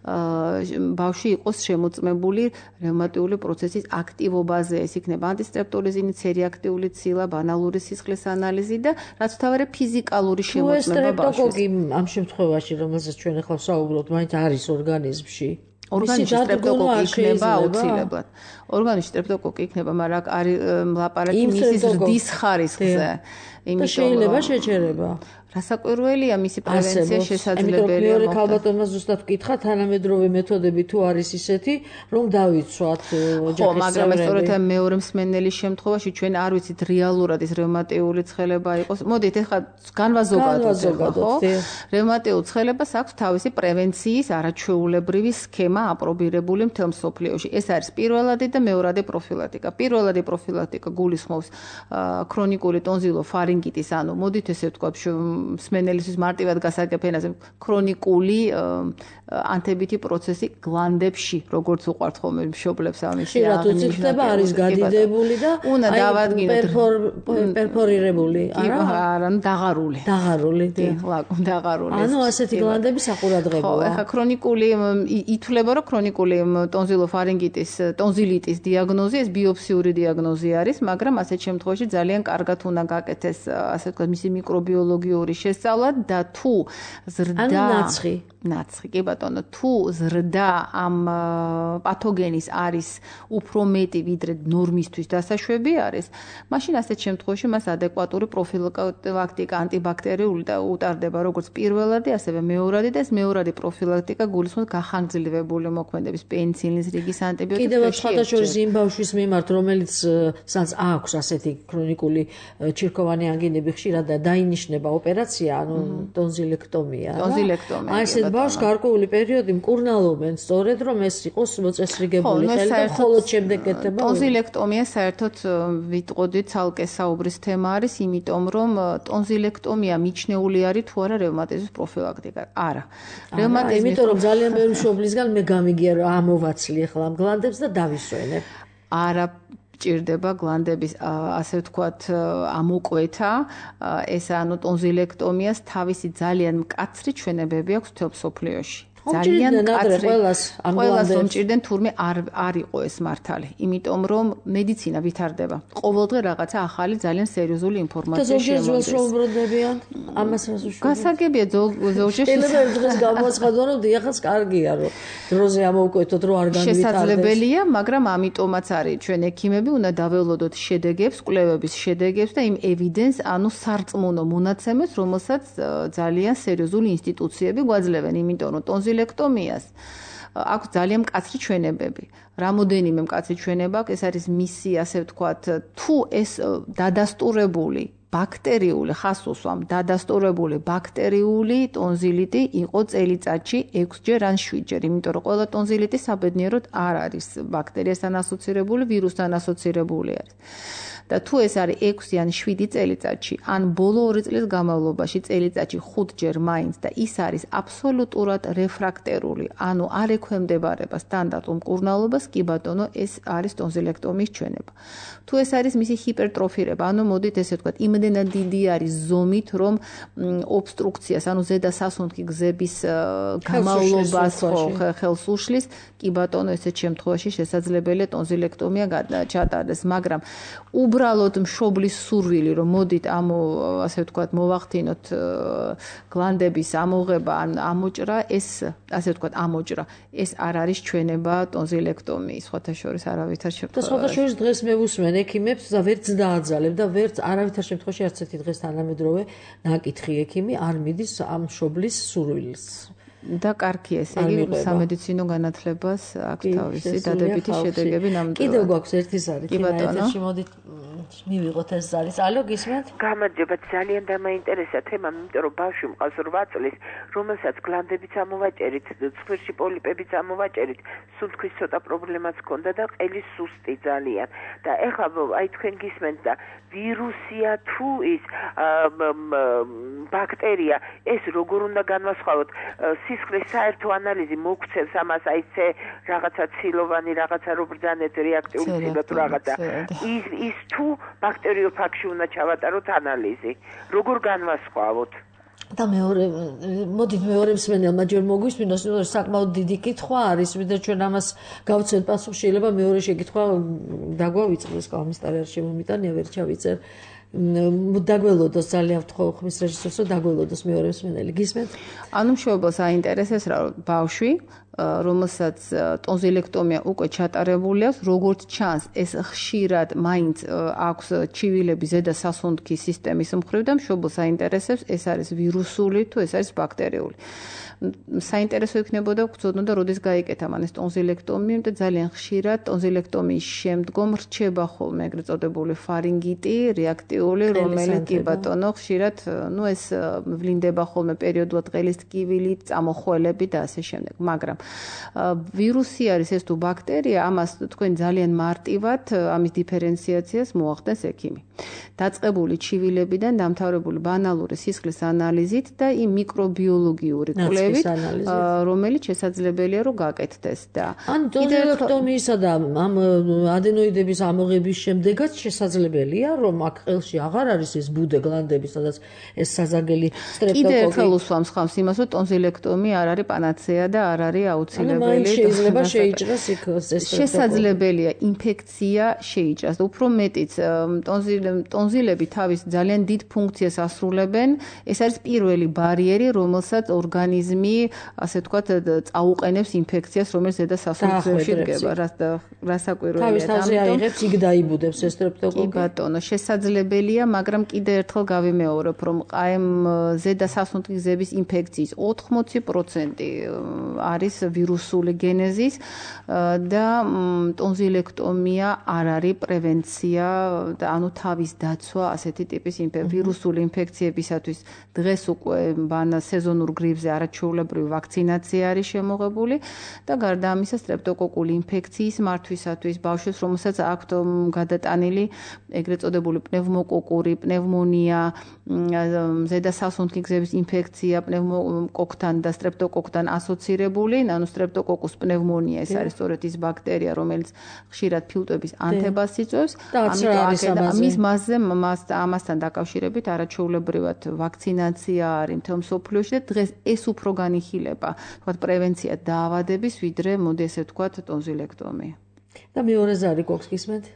ბავშვი იყოს შემოწმებული რევმატიული პროცესის აქტივობაზე. ეს იქნება ანტისტრეპტოლიზინი, C-რეაქტიული ცილა, ბანალური სისხლის ანალიზი და რაც თავარია ფიზიკალური შემოწმება ბავშვის. სტრეპტოკოკი ამ შემთხვევაში, რომელზეც ჩვენ ახლა ვსაუბრობთ, მაინც არის ორგანიზმში. ორგანიზმში სტრეპტოკოკი იქნება აუცილებლად. ორგანიზმში სტრეპტოკოკი იქნება, მაგრამ არის ლაპარაკი მისის ზრდის ხარისხზე. და შეიძლება შეჩერება. რასაკვირველია მისი პრევენცია შესაძლებელია. მეორე ქალბატონმა ზუსტად ვკითხა, თანამედროვე მეთოდები თუ არის ისეთი, რომ დავიცვათ ოჯახის წევრები. ხო, მაგრამ სწორედ მეორე მსმენელის შემთხვევაში ჩვენ არ ვიცით რეალურად ის რევმატიული ცხელება იყოს. მოდით ეხლა განვაზოგადოთ, ხო? რევმატიულ ცხელებას აქვს თავისი პრევენციის არაჩვეულებრივი სქემა აპრობირებული მთელ მსოფლიოში. ეს არის პირველადი და მეორადი პროფილაქტიკა. პირველადი პროფილაქტიკა გულისხმობს ქრონიკული ტონზილოფარინგიტის, ანუ მოდით ესე ვთქვათ, მსმენელისთვის მარტივად გასაგებ ენაზე ქრონიკული ანთებითი პროცესი გლანდებში, როგორც უყვართ ხოლმე მშობლებს ამისი აღნიშნა. ხდება არის გადიდებული და უნდა დავადგინოთ პერფორირებული, არა, დაღარული. დაღარული, დაღარული. ანუ ასეთი გლანდები საყურადღებოა. ხო, ეხა ქრონიკული ითვლება, რომ ქრონიკული ტონზილოფარინგიტის, ტონზილიტის დიაგნოზი, ეს ბიოფსიური დიაგნოზი არის, მაგრამ ასეთ შემთხვევაში ძალიან კარგად უნდა გაკეთდეს, ასე ვთქვათ, მისი მიკრობიოლოგიური შესწავლა და თუ ზრდა ნაცხი, კი ბატონო, თუ ზრდა ამ პათოგენის არის უფრო მეტი ვიდრე ნორმისთვის დასაშვები არის, მაშინ ასეთ შემთხვევაში მას ადეკვატური პროფილაქტიკა ანტიბაქტერიული და უტარდება როგორც პირველადი, ასევე მეორადი და ეს მეორადი პროფილაქტიკა გულისხმობს გახანგრძლივებული მოქმედების პენიცილინის რიგის ანტიბიოტიკებს. კიდევ სხვადასხვა იმ ბავშვის მიმართ, რომელიც აქვს ასეთი ქრონიკული ჩირქოვანი ანგინები, ხშირად დაინიშნება ოპერაცია, ანუ ტონზილექტომია. ტონზილექტომია. აი ესეთ ბავშვს გარკვეული პერიოდი მკურნალობენ, სწორედ რომ ეს იყოს მოწესრიგებული ხელი და მხოლოდ შემდეგ კეთდება. ტონზილექტომია საერთოდ ვიტყოდი ცალკე საუბრის თემა არის, იმიტომ რომ ტონზილექტომია მიჩნეული არის თუ არა რევმატიზმის პროფილაქტიკა. არა. რევმატიზმი, იმიტომ რომ ძალიან ბევრი მშობლისგან მე გამიგია რომ ამოვაცლი ახლა ამ გლანდებს და დავისვენებ. არა ჭირდება გლანდების ასე ვთქვათ ამოკვეთა, ეს ანუ ტონზილექტომიას თავისი ძალიან მკაცრი ჩვენებები აქვს მთელ მსოფლიოში. ძალიან მკაცრი ყველას უმჭირდნენ, თურმე არ იყო ეს მართალი, იმიტომ რომ მედიცინა ვითარდება. ყოველდღე რაღაცა ახალი ძალიან სერიოზული ინფორმაცია შემოდის. ზოგიერთი ამას გასაგებია ზოგჯერ დღეს გამოაცხადა რომ დიახაც კარგია რომ დროზე ამოვკვეთოთ რომ არ განვითარდეს. შესაძლებელია, მაგრამ ამიტომაც არის ჩვენ ექიმები უნდა დაველოდოთ შედეგებს, კვლევების შედეგებს და იმ ევიდენს, ანუ სარწმუნო მონაცემებს, რომელსაც ძალიან სერიოზული ინსტიტუციები გვაძლევენ, იმიტომ რომ ტონზილექტომიას აქვს ძალიან მკაცრი ჩვენებები. რამოდენიმე მკაცრი ჩვენება აქვს, ეს არის მისი, ასე ვთქვათ, თუ ეს დადასტურებული ბაქტერიული ხასუსვამ დადასტურებული ბაქტერიული ტონზილიტი იყო წელიწადში 6-ჯერ ან 7-ჯერ, იმიტომ რომ ყველა ტონზილიტი საბედნიეროდ არ არის ბაქტერიასთან ასოცირებული, ვირუსთან ასოცირებული არის. და თუ ეს არის 6 ან 7 წელიწადში, ან ბოლო 2 წლის განმავლობაში წელიწადში 5-ჯერ მაინც და ის არის აბსოლუტურად რეფრაქტერული, ანუ არ ექვემდებარება სტანდარტულ მკურნალობას, კი ბატონო, ეს არის ტონზილექტომიის ჩვენება. თუ ეს არის მისი ჰიპერტროფირება, ანუ მოდით ესე ვთქვათ, იმდენად დიდი არის ზომით, რომ ობსტრუქციას, ანუ ზედა სასუნთქი გზების გამავლობას ხელს უშლის, კი ბატონო, ესეთ შემთხვევაში შესაძლებელია ტონზილექტომია ჩატარდეს, მაგრამ უბრალოდ მშობლის სურვილი, რომ მოდით ასე ვთქვათ, მოვახდინოთ გლანდების ამოღება ან ამოჭრა, ეს ასე ვთქვათ, ამოჭრა, ეს არ არის ჩვენება ტონზილექტომიის, სხვათა შორის არავითარ შემთხვევაში. და სხვათა შორის დღეს მე ვუსმენ ექიმებს და ვერც დააძალებ და ვერც არავითარ შემთხვევაში არც ერთი დღეს თანამედროვე ნაკითხი ექიმი არ მიდის ამ მშობლის სურვილს. და კარგია, ესე იგი სამედიცინო განათლებას აქვს თავისი დადებითი შედეგები ნამდვილად. კიდევ გვაქვს ერთი ზარი, კინოეთერში მოდით მივიღოთ ეს ზარი. ალო, გისმენთ? გამარჯობა, ძალიან დამაინტერესა თემა, იმიტომ რომ ბავშვი მყავს 8 წლის, რომელსაც გლანდებიც ამოვაჭერით, ცხვირში პოლიპებიც ამოვაჭერით, სუნთქვის ცოტა პრობლემაც ჰქონდა და ყელი სუსტი ძალიან. და ეხლა აი თქვენ გისმენთ და ვირუსია თუ ის ბაქტერია, ეს როგორ უნდა განვასხვაოთ? სისხლის საერთო ანალიზი მოგცემს ამას, აი ეს რაღაცა ცილოვანი, რაღაცა რო ბრძანეთ რეაქტიული ცილო თუ რაღაცა. ის თუ ბაქტერიოფაგში უნდა ჩავატაროთ ანალიზი. როგორ განვასხვაოთ? და მოდით მეორე მსმენელმა ჯერ მოგვისმინოს, რომ საკმაოდ დიდი კითხვა არის, ვიდრე ჩვენ ამას გავცეთ პასუხი, შეიძლება მეორე შეკითხვა დაგვავიწყდეს, კომენტარი არ შემომიტანია, ვერ ჩავიწერ. დაგველოდოს ძალიან ვთხოვ ხმის რეჟისორს რომ დაგველოდოს მეორე მსმენელი გისმენთ? ანუ მშობელს აინტერესებს რა ბავშვი რომელსაც ტონზილექტომია უკვე ჩატარებული აქვს, როგორც ჩანს, ეს ხშირად მაინც აქვს ჩივილები ზედა სასუნთქის სისტემის მხრივ და მშობელს აინტერესებს, ეს არის ვირუსული თუ ეს არის ბაქტერიული. საინტერესო იქნებოდა გწოდნოდა, როდის გაიკეთა მან ეს ტონზილექტომია და ძალიან ხშირად ტონზილექტომიის შემდგომ რჩება ხოლმე ეგრეთ წოდებული ფარინგიტი, რეაქტიული, რომელიც კი ბატონო ხშირად, ეს ვლინდება ხოლმე პერიოდულად ყელის ტკივილი, წამოხველები და ასე შემდეგ. მაგრამ ვირუსი არის ეს თუ ბაქტერია, ამას თქვენ ძალიან მარტივად ამის დიფერენციაციას მოახდენს ექიმი. დაწყებული ჩივილებიდან დამთავრებული ბანალური სისხლის ანალიზით და იმ მიკრობიოლოგიური კვლევით, რომელიც შესაძლებელია რომ გაკეთდეს და ან ტონზილექტომიისა და ამ ადენოიდების ამოღების შემდეგაც შესაძლებელია რომ აქ ყელში აღარ არის ეს ბუდე გლანდები, სადაც ეს საზაგელი სტრეპტოკოკი. კიდე ერთხელ უსვამს ხავს იმას, რომ ტონზილექტომია არ არის პანაცეა და არ არის აუცილებელი. შეიძლება შეიჭრას იქ ეს შესაძლებელია ინფექცია შეიჭრას. უფრო მეტიც ტონზილები თავის ძალიან დიდ ფუნქციას ასრულებენ. ეს არის პირველი ბარიერი, რომელსაც ორგანიზმი, ასე ვთქვათ, წაუყენებს ინფექციას, რომელიც ზედა სასუნთქებში დგება. რასაკვირველია. თავის თავზე აიღებს, იქ დაიბუდებს ეს სტრეპტოკოკი. კი ბატონო, შესაძლებელია, მაგრამ კიდე ერთხელ გავიმეორებ, რომ აემ ზედა სასუნთქის გზების ინფექციის 80% არის ვირუსული გენეზის და ტონზილექტომია არ არის პრევენცია და ანუ თავის დაცვა ასეთი ტიპის ვირუსული ინფექციებისათვის დღეს უკვე სეზონურ გრიპზე არაჩვეულებრივი ვაქცინაცია არის შემოღებული და გარდა ამისა სტრეპტოკოკული ინფექციის მართვისათვის ბავშვებს, რომელსაც აქვთ გადატანილი ეგრეთ წოდებული პნევმოკოკური, პნევმონია, ზედა სასუნთქის გზების ინფექცია, პნევმოკოკთან და სტრეპტოკოკთან ასოცირებული, ანუ სტრეპტოკოკუს პნევმონია ეს არის სწორედ ის ბაქტერია, რომელიც ხშირად ფილტვების ანთებას იწვევს. ამასთან დაკავშირებით არაჩვეულებრივად ვაქცინაცია არის მთელ მსოფლიოში და დღეს ეს უფრო განიხილება, თქვათ პრევენცია დაავადების, ვიდრე მოდი ესე ვთქვათ ტონზილექტომია. და მეორე ზარი გვაქვს გისმენთ?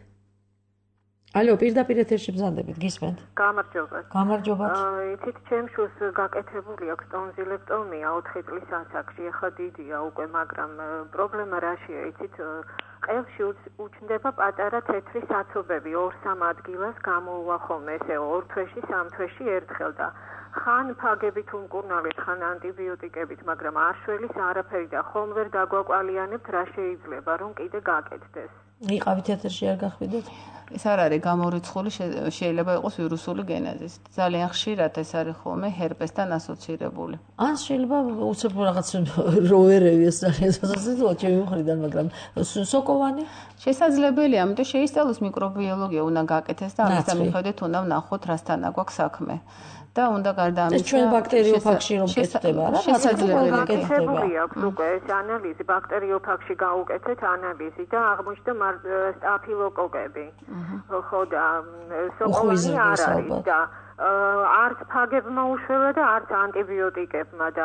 ალო, პირდაპირ ეთერში ბრძანდებით, გისმენთ? გამარჯობა. გამარჯობა. იცით, ჩემს შულს გაკეთებული აქვს ტონზილექტომია 4 წლის ასაკში, ახლა დიდია უკვე, მაგრამ პრობლემა რაშია, იცით, ყელში უჩნდება პატარა თეთრი საცობები 2-3 ადგილას გამოუვა ხოლმე ესე 2 თვეში, 3 თვეში ერთხელ და ხან ფაგებით უმკურნალეთ, ხან ანტიბიოტიკებით, მაგრამ არ შველის არაფერი და ხომ ვერ დაგვაყვალიანებთ რა შეიძლება რომ კიდე გაკეთდეს. იყავით ეთერში არ გახვიდეთ? ეს არ არის გამორიცხული, შეიძლება იყოს ვირუსული გენეზის. ძალიან ხშირად ეს არის ხოლმე ჰერპესთან ასოცირებული. ან შეიძლება უცებ რაღაც როვერები ეს რაღაცა ჩემი მხრიდან, მაგრამ სოკოვანი შესაძლებელია, ამიტომ შეისწავლოს მიკრობიოლოგია უნდა გაკეთდეს და ამის მიხედვით უნდა ვნახოთ რასთან აქვს საქმე. და უნდა გარდა ამისა ჩვენ ბაქტერიოფაგში რომ კეთდება რა შესაძლებელია გაკეთებული აქვს უკვე ეს ანალიზი ბაქტერიოფაგში გაუკეთეთ ანალიზი და აღმოჩნდა სტაფილოკოკები ხო და სოკოვანი არ არის და არც ფაგებმა უშველა და არც ანტიბიოტიკებმა და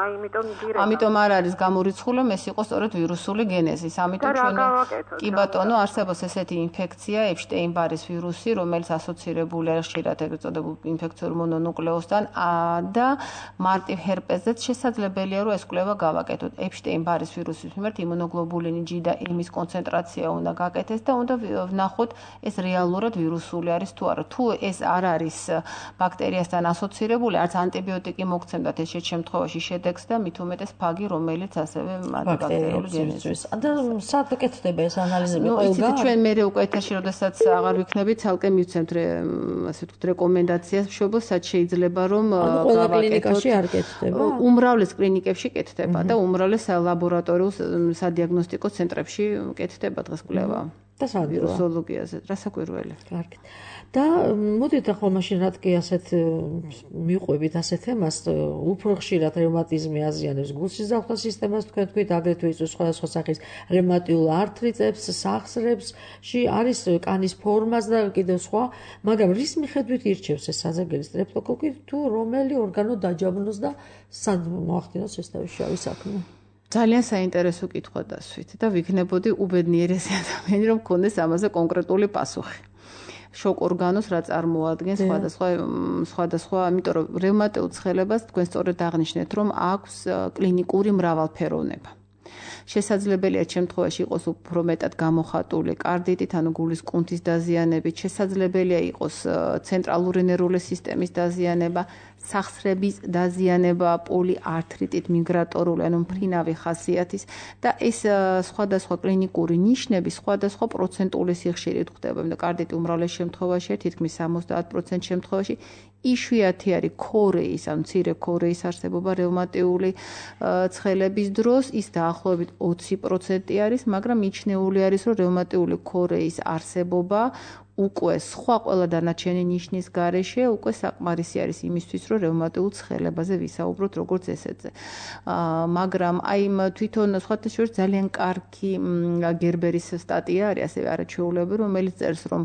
ამიტომ არ არის გამორიცხული, ეს იყო სწორედ ვირუსული გენეზის. ამიტომ ჩვენ კი ბატონო არსებობს ესეთი ინფექცია, ეპშტეინ-ბარის ვირუსი, რომელიც ასოცირებულია ხშირად ეგრეთ წოდებულ ინფექციურ მონონუკლეოსთან და მარტივ ჰერპესზეც შესაძლებელია რომ ეს კვლევა გავაკეთოთ. ეპშტეინ-ბარის ვირუსის მიმართ იმუნოგლობულინი G და M-ის კონცენტრაცია უნდა გაკეთდეს და უნდა ვნახოთ ეს რეალურად ვირუსული არის თუ არა. თუ ეს არ არის ბაქტერიასთან ასოცირებული, არც ანტიბიოტიკი მოგცემდათ ეს შემთხვევაში შედეგს და მით უმეტეს ფაგი, რომელიც ასევე ბაქტერიული გენეზის. და საერთოდ კეთდება ეს ანალიზები ყველგან. ჩვენ მერე უკვე ეთერში, როდესაც აღარ ვიქნებით, ცალკე მივცემთ ასე ვთქვათ რეკომენდაციას მშობელს, რაც შეიძლება რომ ყველა კლინიკაში არ კეთდება. უმრავლეს კლინიკებში კეთდება და უმრავლეს ლაბორატორიულ სადიაგნოსტიკო ცენტრებში კეთდება დღეს კვლევა. და ვირუსოლოგიაზე, რასაკვირველი. კარგით. და მოდით ახლა მაშინ რატკი ასეთ მიყვებით ასეთ თემას, უფრო ხშირად რევმატიზმი აზიანებს გულშისხმის სისტემას, თქვენ თქვით, აგრეთვე იწვევს სხვადასხვა სახის რევმატიულ ართრიტებს, სახსრებში, არის კანის ფორმას და კიდევ სხვა, მაგრამ რის მიხედვით ირჩევს ეს საზაგელი სტრეპტოკოკი თუ რომელი ორგანო დაჯაბნოს და სად მოახდინოს ეს თავისშავი საქმე? ძალიან საინტერესო კითხვა დასვით და ვიქნებოდი უბედნიერესი ადამიანი, რომ მქონდეს ამაზე კონკრეტული პასუხი. შოკ ორგანოს, რა წარმოადგენს სხვადასხვა, იმიტომ რომ რევმატიულ ცხელებას თქვენ სწორედ აღნიშნეთ, რომ აქვს კლინიკური მრავალფეროვნება. შესაძლებელია შემთხვევაში იყოს უფრო მეტად გამოხატული კარდიტით, ანუ გულის კუნთის დაზიანებით, შესაძლებელია იყოს ცენტრალური ნერვული სისტემის დაზიანება, სახსრების დაზიანება, პოლიართრიტით, მიგრატორული, ანუ მფრინავი ხასიათის და ეს სხვადასხვა კლინიკური ნიშნები სხვადასხვა პროცენტული სიხშირით ხდება. კარდიტი უმრავლეს შემთხვევაში, თითქმის 70% შემთხვევაში იშვიათი არის ქორეის, ან მცირე ქორეის არსებობა რევმატიული ცხელების დროს, ის დაახლოებით 20% არის, მაგრამ მიჩნეული არის, რომ რევმატიული ქორეის არსებობა უკვე სხვა ყველა დანარჩენი ნიშნის გარეშე უკვე საკმარისი არის იმისთვის, რომ რევმატიულ ცხელებაზე ვისაუბროთ როგორც ესეთზე. მაგრამ აი თვითონ სხვათა შორის ძალიან კარგი გერბერის სტატია არის, ასევე არაჩვეულებრივი, რომელიც წერს, რომ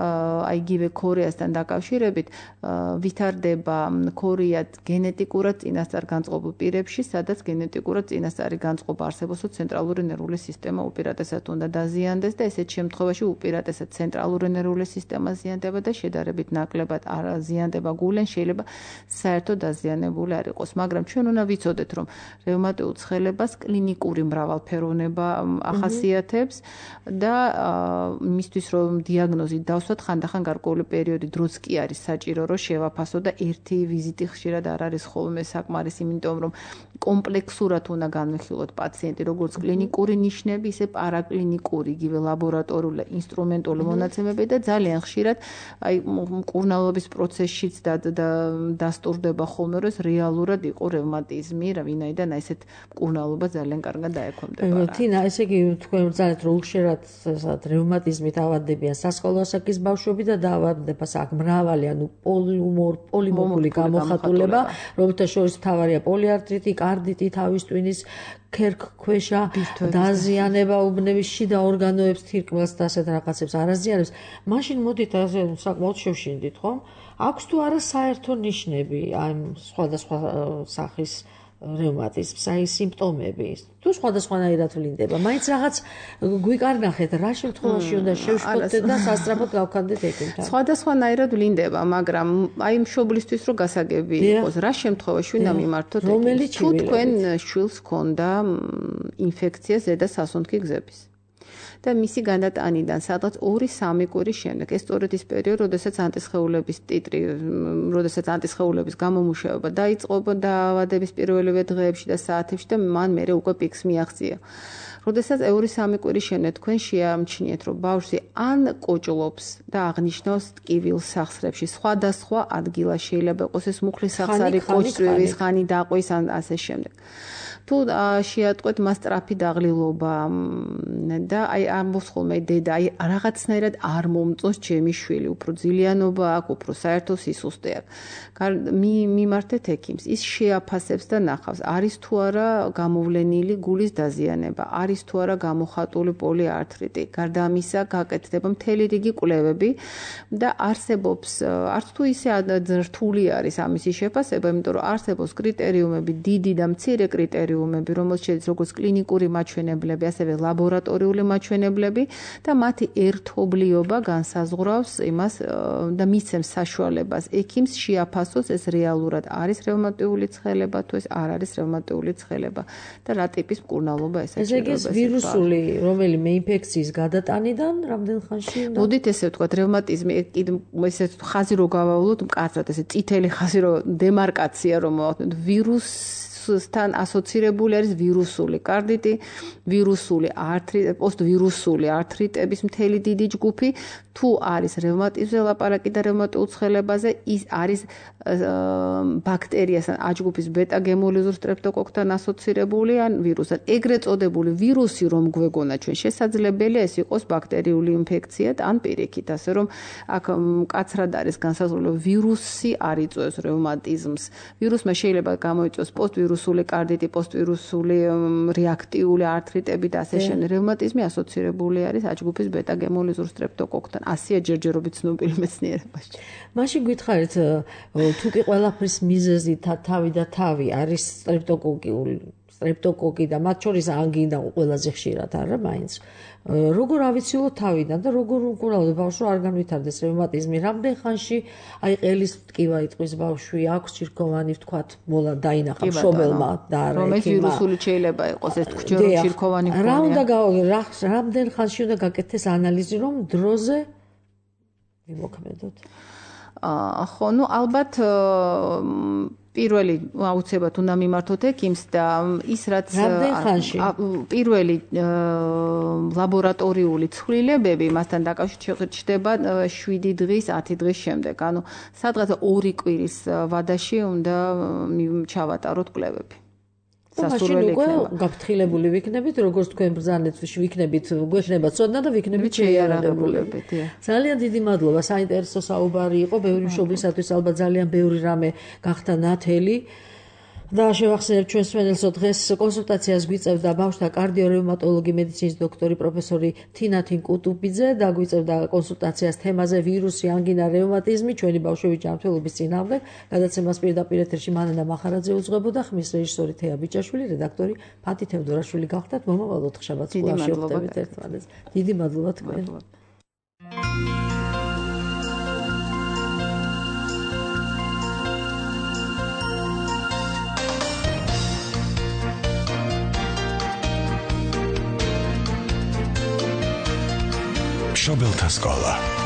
აი იგივე ქორეასთან დაკავშირებით ვითარდება ქორეა გენეტიკურად წინასწარგანწყობილ პირებში, სადაც გენეტიკურად წინასწარგანწყობა არსებობს, ცენტრალური ნერვული სისტემა უპირატესად უნდა დაზიანდეს და ესეთ შემთხვევაში უპირატესად ცენტრალური ნერვული სისტემა ზიანდება და შედარებით ნაკლებად არ ზიანდება გულენ, შეიძლება საერთოდ დაზიანებული არ იყოს, მაგრამ ჩვენ უნდა ვიცოდეთ, რომ რევმატიულ ცხელებას კლინიკური მრავალფეროვნება ახასიათებს და მისთვის რომ დიაგნოზი დავსვათ, ხანდახან გარკვეული პერიოდი დროც კი არის საჭირო, რომ შევაფასო და ერთი ვიზიტი ხშირად არ არის ხოლმე საკმარისი, იმიტომ რომ კომპლექსურად უნდა განვიხილოთ პაციენტი, როგორც კლინიკური ნიშნები, ისე პარაკლინიკური, იგივე ლაბორატორიული, ინსტრუმენტული მონაცემები და ძალიან ხშირად აი მკურნალობის პროცესშიც დასტურდება ხოლმე, რომ ეს რეალურად იყო რევმატიზმი, ვინაიდან ესეთ მკურნალობა ძალიან კარგად დაექვემდებარა. თინა, ესე იგი თქვენ ვძალეთ, რომ უშერად რევმატიზმით ავადდებიან სასკოლო ასაკის ბავშვები და დაავადდება აქ მრავალი, ანუ პოლიმორფული გამოხატულება, რომელთა შორის მთავარია პოლიარტრიტი, კარდიტი, თავის ტვინის ქერქქვეშა, დაზიანება უბნების შიდა ორგანოებს, თირკმელს და ასეთ რაღაცებს არ აზიანებს. მაშინ მოდით ასე საკმაოდ შევშინდით, ხო? აქვს თუ არა საერთო ნიშნები ამ სხვადასხვა სახის რევმატიზმს, აი სიმპტომები. თუ სხვადასხვანაირად ვლინდება, მაინც რაღაც გვიკარნახეთ, რა შემთხვევაში უნდა შევშფოთდეთ და სასწრაფოდ გავქანდეთ ექიმთან. სხვადასხვანაირად ვლინდება, მაგრამ აი მშობლისთვის რო გასაგები იყოს, რა შემთხვევაში უნდა მიმართოთ ექიმს. თუ თქვენ შვილს ჰქონდა ინფექცია ზედა სასუნთქი გზების და მისი განატანიდან სადღაც 2-3 კვირის შემდეგ, ეს სწორედ ის პერიოდი, როდესაც ანტისხეულების ტიტრი, როდესაც ანტისხეულების გამომუშავება დაიწყო დაავადების პირველივე დღეებში და საათებში და მან მერე უკვე პიკს მიაღწია. როდესაც 2-3 კვირის შემდეგ თქვენ შეამჩნიეთ, რომ ბავშვი ან კოჭლობს და აღნიშნავს ტკივილ სახსრებში, სხვადასხვა ადგილას შეიძლება იყოს ეს მუხლის სახსარი, კოჭწვევის ხანი დაყვის ან ასე შემდეგ. თუ შეატყვეთ მას სწრაფი დაღლილობა და აი ამბობს ხოლმე დედა, აი რაღაცნაირად არ მომწონს ჩემი შვილი, უფრო ძილიანობა აქვს, უფრო საერთო სისუსტე აქვს. მიმართეთ ექიმს, ის შეაფასებს და ნახავს, არის თუ არა გამოვლენილი გულის დაზიანება, არის თუ არა გამოხატული პოლიართრიტი. გარდა ამისა, გაკეთდება მთელი რიგი კვლევები და არსებობს, არც თუ ისე რთული არის ამისი შეფასება, იმიტომ რომ არსებობს კრიტერიუმები, დიდი და მცირე კრიტერიუმები, რომელიც შედის როგორც კლინიკური მაჩვენებლები, ასევე ლაბორატორიული მაჩვენებლები და მათი ერთობლიობა განსაზღვრავს იმას და მისცემს საშუალებას ექიმს შეაფასოს ეს რეალურად არის რევმატიული ცხელება თუ ეს არ არის რევმატიული ცხელება და რა ტიპის მკურნალობა ესაა. ესე იგი ვირუსული რომელიმე ინფექციის გადატანიდან რამდენ ხანში უნდა? მოდით ესე ვთქვათ, რევმატიზმი ესე ხაზი რო გავავლოთ, მკაცრად ესე წითელი ხაზი რო დემარკაცია რომ მოვახდენთ ვირუსთან ასოცირებული არის ვირუსული კარდიტი, ვირუსული ართრიტი, პოსტვირუსული ართრიტების მთელი დიდი ჯგუფი. თუ არის რევმატიზმზე ლაპარაკი და რევმატიულ ცხელებაზე, ის არის ბაქტერიასთან აჯგუფის ბეტა-გემოლიზურ სტრეპტოკოკთან ასოცირებული ან ვირუსთან. ეგრეთ წოდებული ვირუსი რომ გვეგონა ჩვენ, შესაძლებელია ეს იყოს ბაქტერიული ინფექცია ან პირიქით, ასე რომ აქ მკაცრად არის განსაზღვრული, ვირუსი არ იწვევს რევმატიზმს. ვირუსმა შეიძლება გამოიწვიოს პოსტვირუსული კარდიტი, პოსტვირუსული რეაქტიული ართრიტები და ასე შემდეგ. რევმატიზმი ასოცირებული არის აჯგუფის ბეტა-გემოლიზურ სტრეპტოკოკთან. ასია ჯერჯერობით ცნობილი მეცნიერებაში. მაშინ გითხარით, თუ კი ყველაფრის მიზეზი თავი და თავი არის სტრეპტოკოკი და მათ შორის ანგინა ყველაზე ხშირად არა მაინც. როგორ ავიცილოთ თავიდან და როგორ უკურავდეთ ბავშვს არ განვითარდეს რევმატიზმი, რამდენ ხანში აი ყელის ტკივა იტყვის ბავშვი, აქვს ჩირქოვანი ვთქვათ, მოლა დაინახა მშობელმა და არა რომ ეს ვირუსული შეიძლება იყოს ეს თქვენ რომ ჩირქოვანი გქონია. რამდენ ხანში უნდა გაკეთდეს ანალიზი, რომ დროზე მივოქმედოთ? ხო, ну ალბათ პირველი აუცილებლად უნდა მიმართოთ ექიმს და ის რაც პირველი ლაბორატორიული ცვლილებები მასთან დაკავშირებით ჩდება 7 დღის 10 დღის შემდეგ. ანუ სადღაც 2 კვირის ვადაში უნდა ჩავატაროთ კვლევები. სასურველი იქნება. გაფრთხილებული ვიქნებით, როგორც თქვენ ბრძანეთ, ვიქნებით, გვექნება ცოდნა და ვიქნებით შეიარაღებულებით. ძალიან დიდი მადლობა, საინტერესო საუბარი იყო, ბევრი მშობლისათვის ალბათ ძალიან ბევრი რამე გახდა ნათელი. და შევახსენებ ჩვენს მსმენელსო, დღეს კონსულტაციას გვიწევდა ბავშვთა კარდიორევმატოლოგი მედიცინის დოქტორი პროფესორი თინათინ კუტუბიძე და გვიწევდა კონსულტაციას თემაზე ვირუსი, ანგინა, რევმატიზმი, ჩვენი ბავშვების ჯანმრთელობის წინააღმდეგ. გადაცემას პირდაპირ ეთერში მანანა მახარაძე უძღვებოდა, ხმის რეჟისორი თეა ბიჭაშვილი, რედაქტორი ფანტი თევდორაშვილი გახდათ. მომავალ ოთხშაბათს კვლავ შევხვდებით ერთმანეთს. დიდი მადლობა თქვენ. მშობელთა სკოლა